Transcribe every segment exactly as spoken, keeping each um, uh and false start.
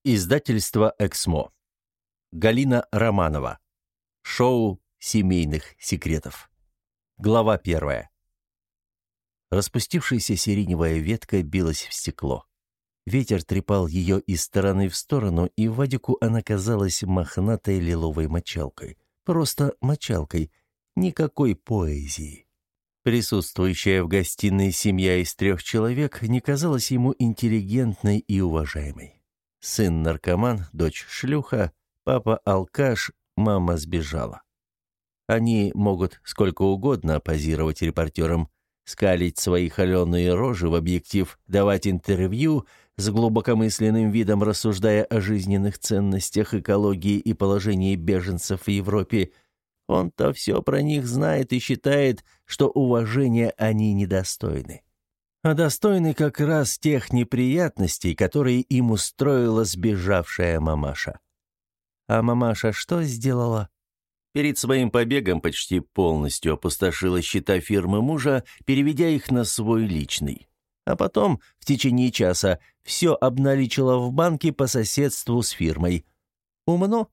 Издательство «Эксмо». Галина Романова. Шоу семейных секретов. Глава первая. Распустившаяся сиреневая ветка билась в стекло. Ветер трепал ее из стороны в сторону, и Вадику она казалась мохнатой лиловой мочалкой. Просто мочалкой. Никакой поэзии. Присутствующая в гостиной семья из трех человек не казалась ему интеллигентной и уважаемой. Сын наркоман, дочь шлюха, папа алкаш, мама сбежала. Они могут сколько угодно позировать репортерам, скалить свои холеные рожи в объектив, давать интервью, с глубокомысленным видом рассуждая о жизненных ценностях, экологии и положении беженцев в Европе. Он-то все про них знает и считает, что уважения они недостойны. А достойны как раз тех неприятностей, которые им устроила сбежавшая мамаша. А мамаша что сделала? Перед своим побегом почти полностью опустошила счета фирмы мужа, переведя их на свой личный. А потом, в течение часа, все обналичила в банке по соседству с фирмой. Умно?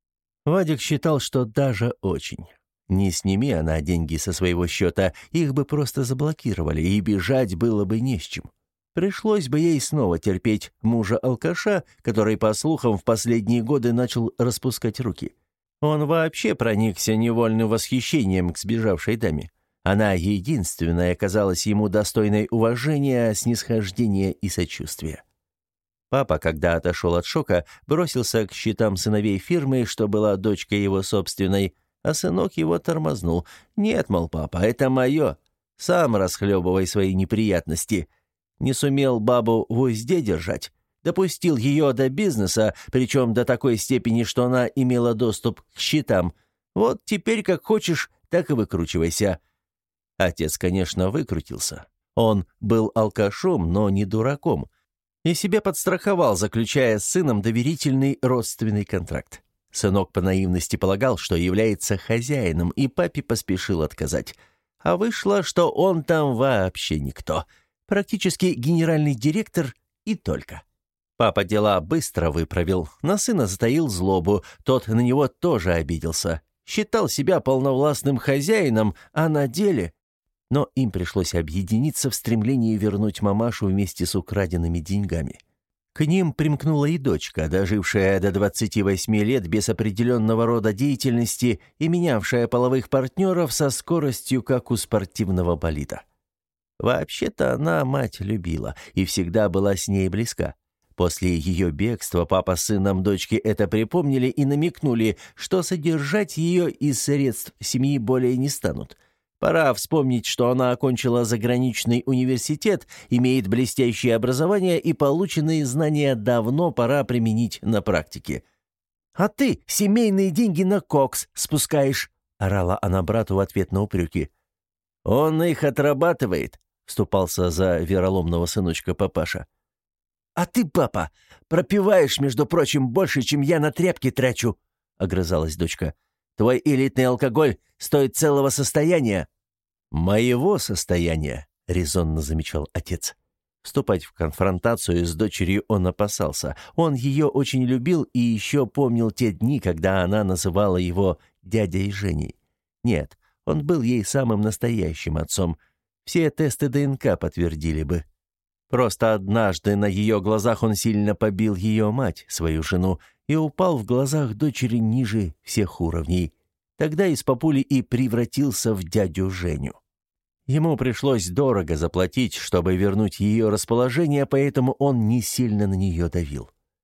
Вадик считал, что даже очень. Не сними она деньги со своего счета, их бы просто заблокировали, и бежать было бы не с чем. Пришлось бы ей снова терпеть мужа-алкаша, который, по слухам, в последние годы начал распускать руки. Он вообще проникся невольным восхищением к сбежавшей даме. Она единственная казалась ему достойной уважения, снисхождения и сочувствия. Папа, когда отошел от шока, бросился к счетам сыновей фирмы, что была дочкой его собственной, а сынок его тормознул. «Нет, мол, папа, это мое. Сам расхлебывай свои неприятности». Не сумел бабу в узде держать. Допустил ее до бизнеса, причем до такой степени, что она имела доступ к счетам. Вот теперь как хочешь, так и выкручивайся. Отец, конечно, выкрутился. Он был алкашом, но не дураком. И себя подстраховал, заключая с сыном доверительный родственный контракт. Сынок по наивности полагал, что является хозяином, и папе поспешил отказать. А вышло, что он там вообще никто. Практически генеральный директор и только. Папа дела быстро выправил, на сына затаил злобу, тот на него тоже обиделся. Считал себя полновластным хозяином, а на деле... Но им пришлось объединиться в стремлении вернуть мамашу вместе с украденными деньгами. К ним примкнула и дочка, дожившая до двадцати восьми лет без определенного рода деятельности и менявшая половых партнеров со скоростью, как у спортивного болида. Вообще-то она мать любила и всегда была с ней близка. После ее бегства папа с сыном дочки это припомнили и намекнули, что содержать ее из средств семьи более не станут. Пора вспомнить, что она окончила заграничный университет, имеет блестящее образование и полученные знания давно пора применить на практике. «А ты семейные деньги на кокс спускаешь», — орала она брату в ответ на упреки. «Он их отрабатывает», — вступался за вероломного сыночка папаша. «А ты, папа, пропиваешь, между прочим, больше, чем я на тряпки трачу», — огрызалась дочка. «Твой элитный алкоголь стоит целого состояния». «Моего состояния», — резонно замечал отец. Вступать в конфронтацию с дочерью он опасался. Он ее очень любил и еще помнил те дни, когда она называла его дядей Женей. Нет, он был ей самым настоящим отцом. Все тесты ДНК подтвердили бы. Просто однажды на ее глазах он сильно побил ее мать, свою жену, и упал в глазах дочери ниже всех уровней. Тогда из папули и превратился в дядю Женю. Ему пришлось дорого заплатить, чтобы вернуть ее расположение, поэтому он не сильно на нее давил.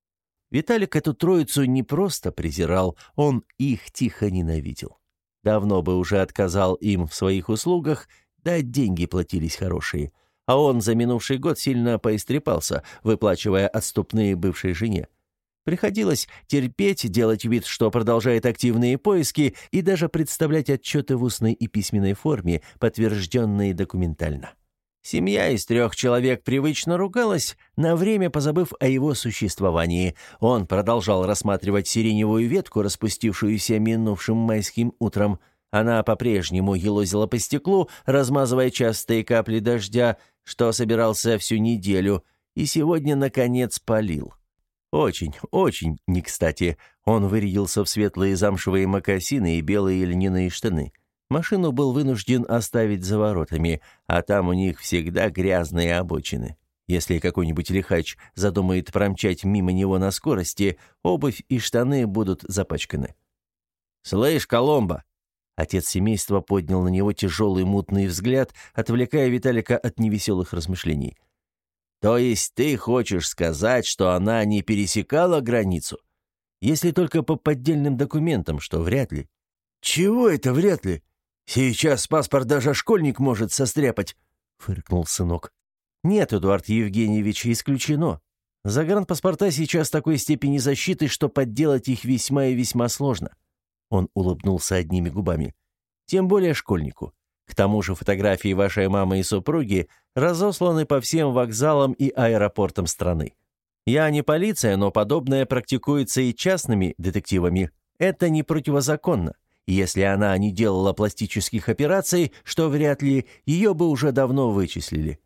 Виталик эту троицу не просто презирал, он их тихо ненавидел. Давно бы уже отказал им в своих услугах, да деньги платились хорошие. А он за минувший год сильно поистрепался, выплачивая отступные бывшей жене. Приходилось терпеть, делать вид, что продолжает активные поиски, и даже представлять отчеты в устной и письменной форме, подтвержденные документально. Семья из трех человек привычно ругалась, на время позабыв о его существовании. Он продолжал рассматривать сиреневую ветку, распустившуюся минувшим майским утром. Она по-прежнему елозила по стеклу, размазывая частые капли дождя, что собирался всю неделю, и сегодня, наконец, полил. Очень, очень не кстати. Он вырядился в светлые замшевые мокасины и белые льняные штаны. Машину был вынужден оставить за воротами, а там у них всегда грязные обочины. Если какой-нибудь лихач задумает промчать мимо него на скорости, обувь и штаны будут запачканы. «Слышь, Коломбо!» Отец семейства поднял на него тяжелый мутный взгляд, отвлекая Виталика от невеселых размышлений. «То есть ты хочешь сказать, что она не пересекала границу? Если только по поддельным документам, что вряд ли». «Чего это вряд ли? Сейчас паспорт даже школьник может состряпать», — фыркнул сынок. «Нет, Эдуард Евгеньевич, исключено. Загранпаспорта сейчас такой степени защиты, что подделать их весьма и весьма сложно». Он улыбнулся одними губами. «Тем более школьнику. К тому же фотографии вашей мамы и супруги разосланы по всем вокзалам и аэропортам страны. Я не полиция, но подобное практикуется и частными детективами. Это не противозаконно. Если она не делала пластических операций, что вряд ли, ее бы уже давно вычислили».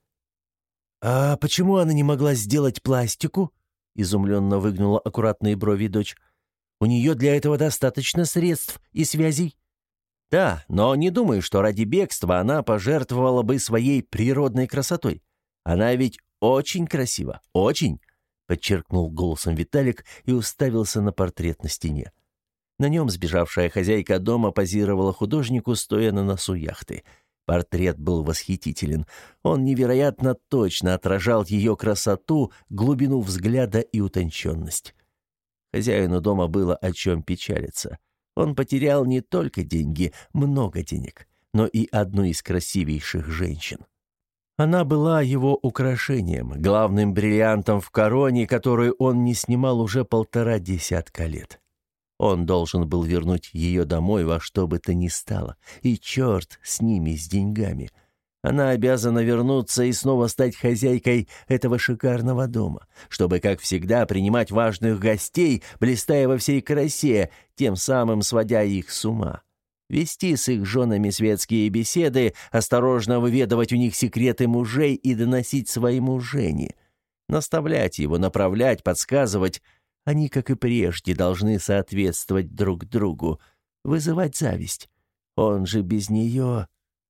«А почему она не могла сделать пластику?» — изумленно выгнула аккуратные брови дочь. «У нее для этого достаточно средств и связей». «Да, но не думаю, что ради бегства она пожертвовала бы своей природной красотой. Она ведь очень красива, очень», — подчеркнул голосом Виталик и уставился на портрет на стене. На нем сбежавшая хозяйка дома позировала художнику, стоя на носу яхты. Портрет был восхитителен. Он невероятно точно отражал ее красоту, глубину взгляда и утонченность. Хозяину дома было о чем печалиться. Он потерял не только деньги, много денег, но и одну из красивейших женщин. Она была его украшением, главным бриллиантом в короне, которую он не снимал уже полтора десятка лет. Он должен был вернуть ее домой во что бы то ни стало. И черт с ними, с деньгами. Она обязана вернуться и снова стать хозяйкой этого шикарного дома, чтобы, как всегда, принимать важных гостей, блистая во всей красе, тем самым сводя их с ума. Вести с их женами светские беседы, осторожно выведывать у них секреты мужей и доносить своему Жене. Наставлять его, направлять, подсказывать. Они, как и прежде, должны соответствовать друг другу, вызывать зависть. Он же без нее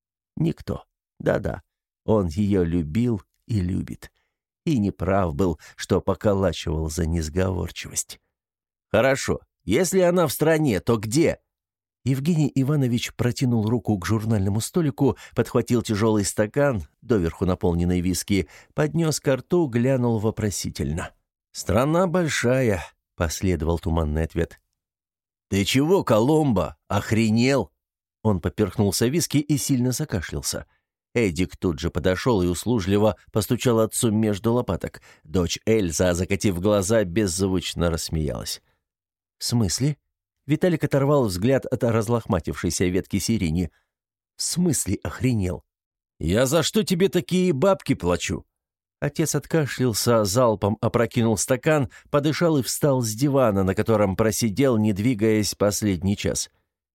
никто. Да-да, он ее любил и любит. И неправ был, что поколачивал за несговорчивость. «Хорошо, если она в стране, то где?» Евгений Иванович протянул руку к журнальному столику, подхватил тяжелый стакан, доверху наполненный виски, поднес ко рту, глянул вопросительно. «Страна большая», — последовал туманный ответ. «Ты чего, Коломбо, охренел?» Он поперхнулся виски и сильно закашлялся. Эдик тут же подошел и услужливо постучал отцу между лопаток. Дочь Эльза, закатив глаза, беззвучно рассмеялась. «В смысле?» Виталик оторвал взгляд от разлохматившейся ветки сирени. «В смысле охренел?» «Я за что тебе такие бабки плачу?» Отец откашлялся, залпом опрокинул стакан, подышал и встал с дивана, на котором просидел, не двигаясь, последний час.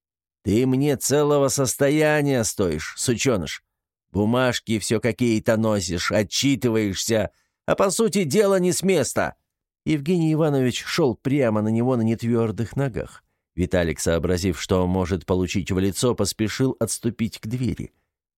«Ты мне целого состояния стоишь, сученыш. Бумажки все какие-то носишь, отчитываешься, а по сути дела не с места». Евгений Иванович шел прямо на него на нетвердых ногах. Виталик, сообразив, что может получить в лицо, поспешил отступить к двери.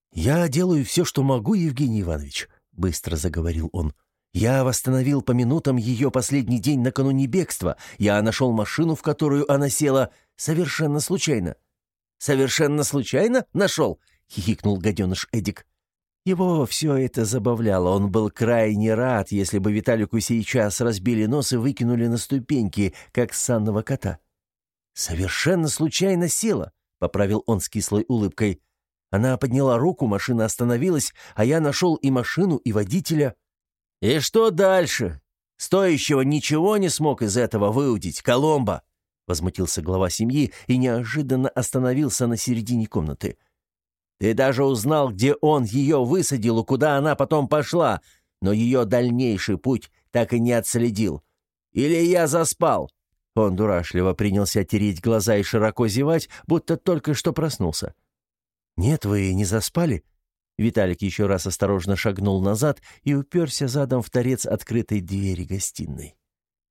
«Я делаю все, что могу, Евгений Иванович», — быстро заговорил он. «Я восстановил по минутам ее последний день накануне бегства. Я нашел машину, в которую она села, совершенно случайно». «Совершенно случайно нашел?» — хихикнул гаденыш Эдик. Его все это забавляло. Он был крайне рад, если бы Виталику сейчас разбили нос и выкинули на ступеньки, как санного кота. «Совершенно случайно села», — поправил он с кислой улыбкой. «Она подняла руку, машина остановилась, а я нашел и машину, и водителя». «И что дальше? Стоящего ничего не смог из этого выудить, Коломбо?» — возмутился глава семьи и неожиданно остановился на середине комнаты. «Ты даже узнал, где он ее высадил и куда она потом пошла, но ее дальнейший путь так и не отследил. Или я заспал?» Он дурашливо принялся тереть глаза и широко зевать, будто только что проснулся. «Нет, вы не заспали?» Виталик еще раз осторожно шагнул назад и уперся задом в торец открытой двери гостиной.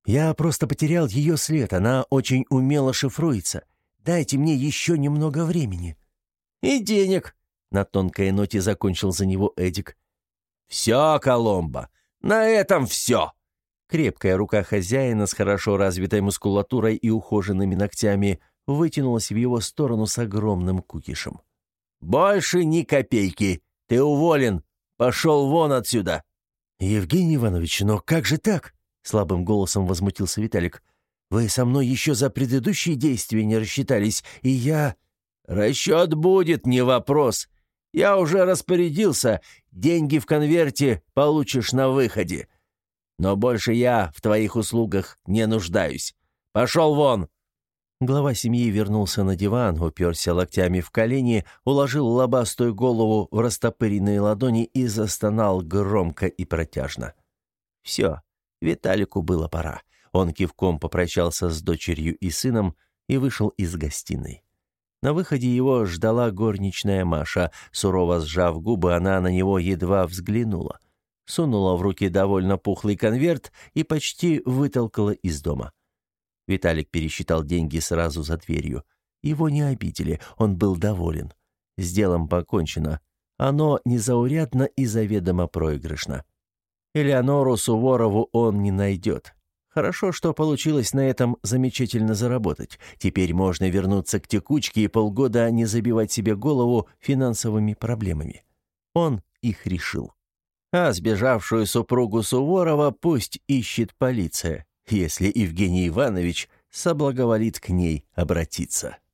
«Я просто потерял ее след, она очень умело шифруется. Дайте мне еще немного времени». «И денег», — на тонкой ноте закончил за него Эдик. «Все, Коломбо, на этом все!» Крепкая рука хозяина с хорошо развитой мускулатурой и ухоженными ногтями вытянулась в его сторону с огромным кукишем. «Больше ни копейки! Ты уволен! Пошел вон отсюда!» «Евгений Иванович, но как же так?» — слабым голосом возмутился Виталик. «Вы со мной еще за предыдущие действия не рассчитались, и я...» «Расчет будет, не вопрос. Я уже распорядился, деньги в конверте получишь на выходе. Но больше я в твоих услугах не нуждаюсь. Пошел вон!» Глава семьи вернулся на диван, уперся локтями в колени, уложил лобастую голову в растопыренные ладони и застонал громко и протяжно. Все, Виталику было пора. Он кивком попрощался с дочерью и сыном и вышел из гостиной. На выходе его ждала горничная Маша. Сурово сжав губы, она на него едва взглянула. Сунула в руки довольно пухлый конверт и почти вытолкала из дома. Виталик пересчитал деньги сразу за дверью. Его не обидели, он был доволен. С делом покончено. Оно незаурядно и заведомо проигрышно. Элеонору Суворову он не найдет. Хорошо, что получилось на этом замечательно заработать. Теперь можно вернуться к текучке и полгода не забивать себе голову финансовыми проблемами. Он их решил. А сбежавшую супругу Суворова пусть ищет полиция, если Евгений Иванович соблаговолит к ней обратиться.